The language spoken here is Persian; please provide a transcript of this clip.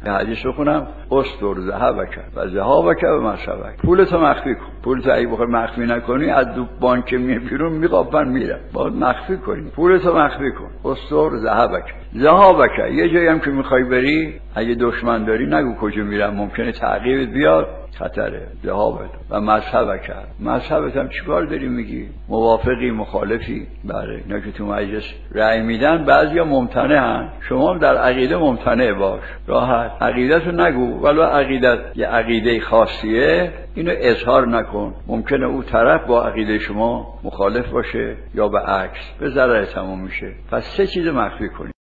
حدیث بخونم استر ذهبک و ذهابک و مذهبک. پولتو مخفی کن. پولتو اگه بخوای مخفی نکنی از دو بانک بیرون میقاپن میره. باید مخفی کنی. پولتو مخفی کن. استر ذهبک ذهابک. یه جایی هم که میخوای بری اگه دشمن داری نگو کجا میرم، ممکنه تعقیبت بیاد، خطره. ذهابت و مذهبک. مذهبت هم چیکار داری میگی؟ موافقی مخالفی؟ بله اینا که تو مجلس رأی میدن بعضیا ممتنعن، شما هم در عقیده ممتنع باش، راحت عقیدتو نگو، ولو عقیدت یه عقیده خاصیه اینو اظهار نکن، ممکنه اون طرف با عقیده شما مخالف باشه یا به عکس، به ضرر تمام میشه. پس سه چیز مخفی کنید.